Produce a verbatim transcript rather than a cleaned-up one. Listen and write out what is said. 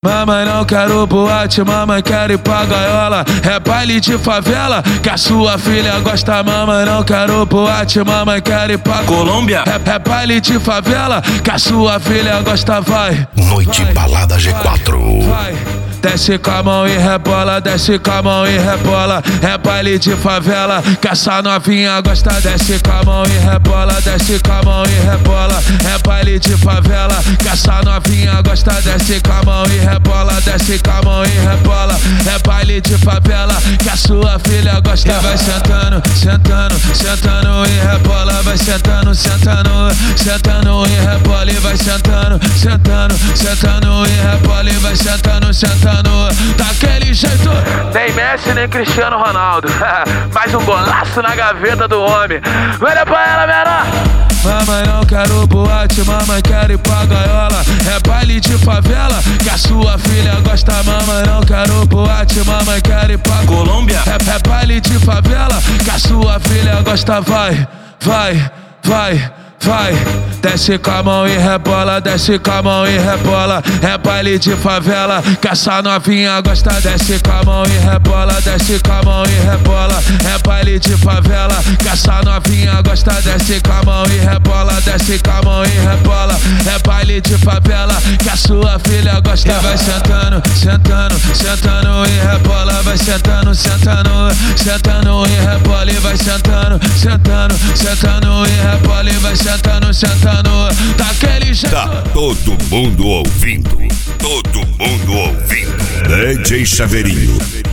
Mamãe não quero boate, mamãe quero ir pra gaiola. É baile de favela que a sua filha gosta. Mamãe não quero boate, mamãe quero ir pra Colômbia. É, é baile de favela que a sua filha gosta. Vai, Noite vai, Balada G quatro. vai. Desce com a mão e rebola, desce com a mão e rebola. É baile de favela que essa novinha gosta. Desce com a mão e rebola, desce com a mão e rebola. É baile de favela que essa novinha gosta. Desce com a mão e rebola, desce com a mão e rebola. É baile de favela que a sua filha gosta. Vai sentando, sentando, sentando e rebola. Vai sentando, sentando, sentando e rebola. E vai sentando, sentando, sentando e rebola. E vai sentando, sentando daquele jeito. Nem Messi, nem Cristiano Ronaldo. Mais um golaço na gaveta do homem. Olha pra ela, menor. Mamãe não quero boate, mamãe quero ir pra gaiola. É baile de favela que a sua filha gosta. Mamãe não quero boate, mamãe quero ir pra Colômbia. É, é baile de favela que a sua filha gosta. Vai, vai, vai, vai. Desce com a mão e rebola, desce com a mão e rebola. É baile de favela que essa novinha gosta. Desce com a mão e rebola, desce com a mão e rebola. É baile de favela que essa novinha gosta. Desce com a mão e rebola, desce com a mão e rebola. É baile de favela que a sua filha gosta. Vai sentando, sentando, sentando e rebola. Vai sentando, sentando, sentando e rebola. E vai sentando, sentando, sentando e rebola. E vai sentando, sentando daquele jeito. Tá todo mundo ouvindo. Todo mundo ouvindo. D J Chaveirinho.